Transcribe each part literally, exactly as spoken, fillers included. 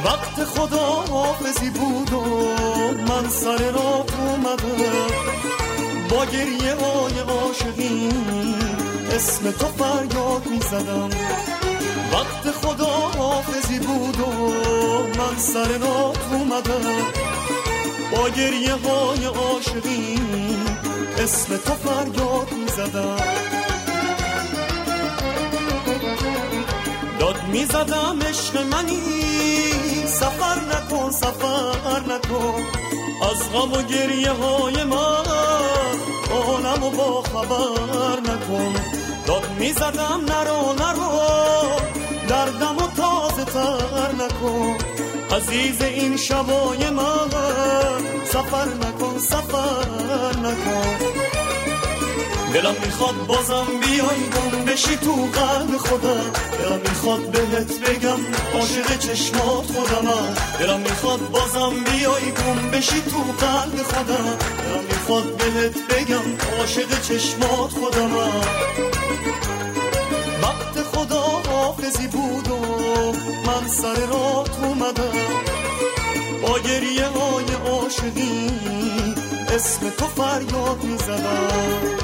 وقت خداحافظی بود و من سر راه اومدم، با گریه های عاشقی اسم تو فریاد می زدم. وقت خداحافظی بود و من سر راه اومدم، با گریه های عاشقی اسم تو فریاد می زدم. داد می زدم عشق منی، سفر نکن سفر نکن، از غم و گریه های من عالم و با خبر نکن. داد می زدم نرو نرو، دردم و تازه تر نکن، عزیز این شبای من سفر نکن سفر نکن. دلم میخواد بازم بیای گم بشی تو قلب خودم، دلم میخواد بهت بگم عاشق چشمات خودم. دلم میخواد بازم بیای گم بشی تو قلب خودم، دلم میخواد بهت بگم عاشق چشمات خودم. وقت خداحافظی بود و من سر راه اومدم، با گریه های عاشقی اسم تو فریاد میزدم.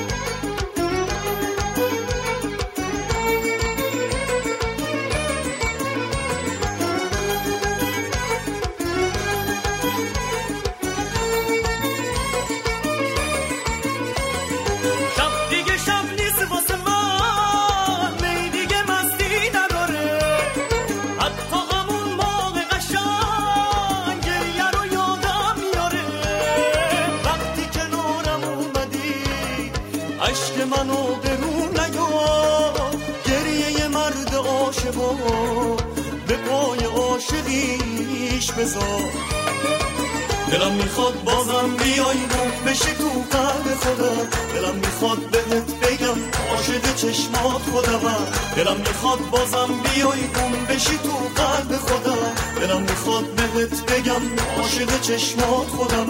عشق منو برون نیار، گریه مرد عاشقو به پای عاشقیش بذار. دلم میخواد بازم بیای گم بشی تو قلب خودم، دلم میخواد بهت بگم عاشق چشمات خودم. دلم میخواد بازم بیای گم بشی تو قلب خودم، دلم میخواد بهت بگم عاشق چشمات خودم.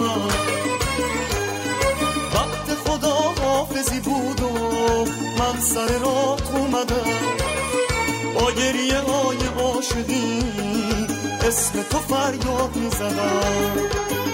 وقت خداحافظی بود و من سر راه اومدم، با گریه های عاشقی اسم تو فریاد میزدم.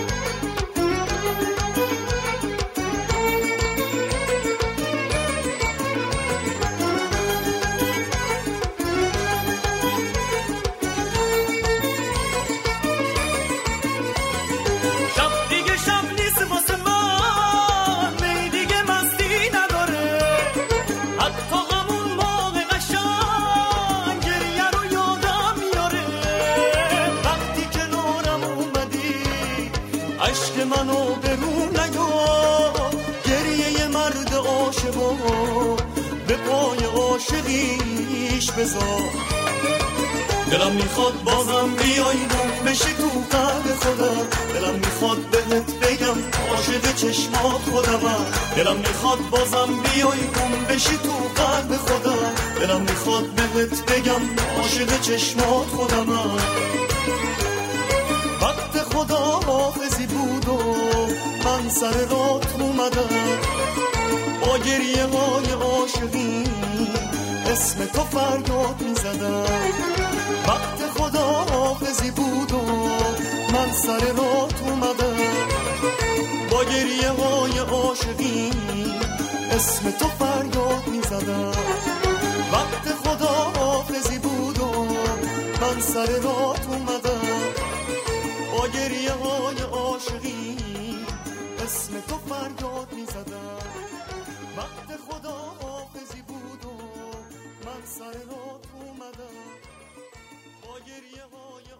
عشق منو برون نیار، گریه مرد عاشقو به پای عاشقیش بذار. دلم میخواد بازم بیای گم بشی تو قلب خودم، دلم میخواد بهت بگم عاشق چشمات خودم. دلم میخواد بازم بیای گم بشی تو قلب خودم، دلم میخواد بهت بگم عاشق چشمات خودم. وقت خداحافظی بود و من سر راه اومدم، با گریه های عاشقی اسم تو فریاد میزدم. وقت خداحافظی بود و من سر راه اومدم، با گریه های عاشقی اسم تو فریاد میزدم. وقت خداحافظی بود و من سر راه اومدم، با گریه های عاشقی اسم تو فریاد میزدم. وقت خداحافظی بود و من سر راه اومدم، با گریه های